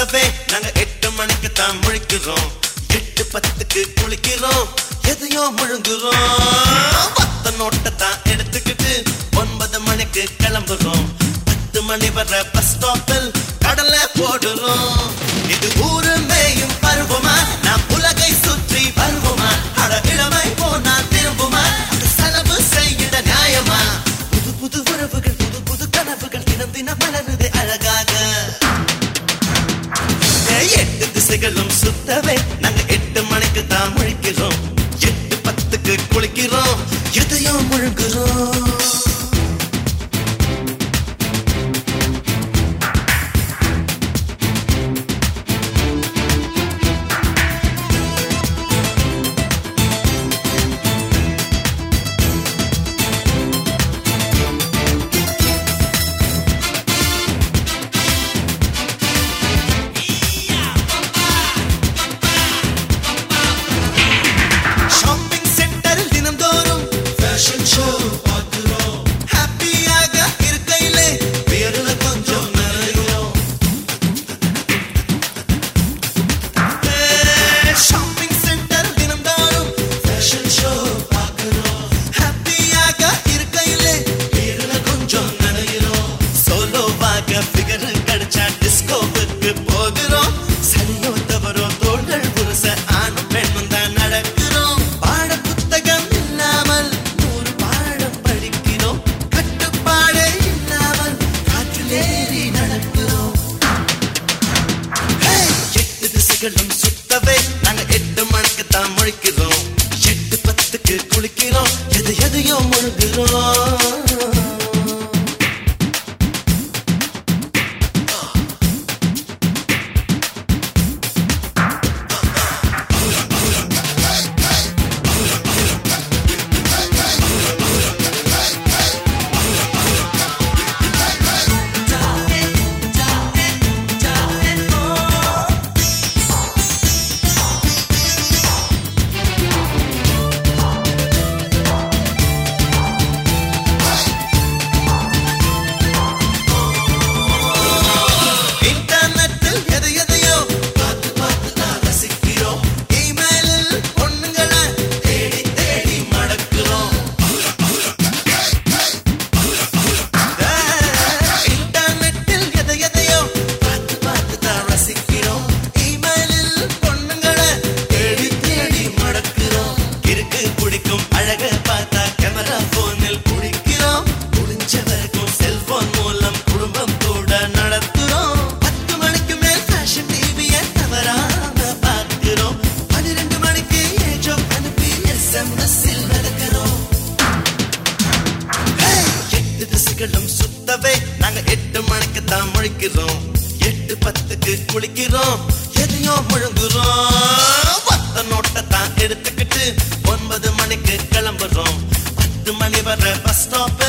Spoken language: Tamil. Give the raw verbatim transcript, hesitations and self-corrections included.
சுத்தவே நாங்க எட்டு மணிக்கு தான் முழிக்கிறோம். எட்டு பத்துக்கு குளிக்கிறோம், எதையோ முழுங்குறோம். பத்து நோட்டை தான் எடுத்துக்கிட்டு ஒன்பது மணிக்கு கிளம்புறோம். பத்து மணி வர பஸ் ஸ்டாப்பில் கடலை போடுறோம். இது ஊரு மேயும் பருவமா, நாம் உலகை சுற்றி வருவோமா? அட இளமை போனா திரும்புமா? செலவு செய்கிற நியாயமா? புது புது உறவுகள், புது புது கனவுகள் தினம் தினம் மலருது அழகாக. எட்டு திசைகளும் சுத்தவே நாங்க எட்டு மணிக்கு தான் முழிக்கிறோம். எட்டு பத்துக்கு குளிக்கிறோம், எதையோ முழுங்குறோம். சுத்தவே நாங்க எட்டு மணிக்கு தான் முழிக்கிறோம். எட்டு பத்துக்கு குளிக்கிறோம், எது எதையோ முழுகிறோம். சுத்தவே நாங்க எட்டு மணிக்கு தான் முழிக்கிறோம். எட்டு பத்துக்கு குளிக்கிறோம், எதையோ முழுங்குறோம். பத்து நோட்டை தான் எடுத்துக்கிட்டு ஒன்பது மணிக்கு கிளம்புறோம். பத்து மணி வர பஸ் ஸ்டாப்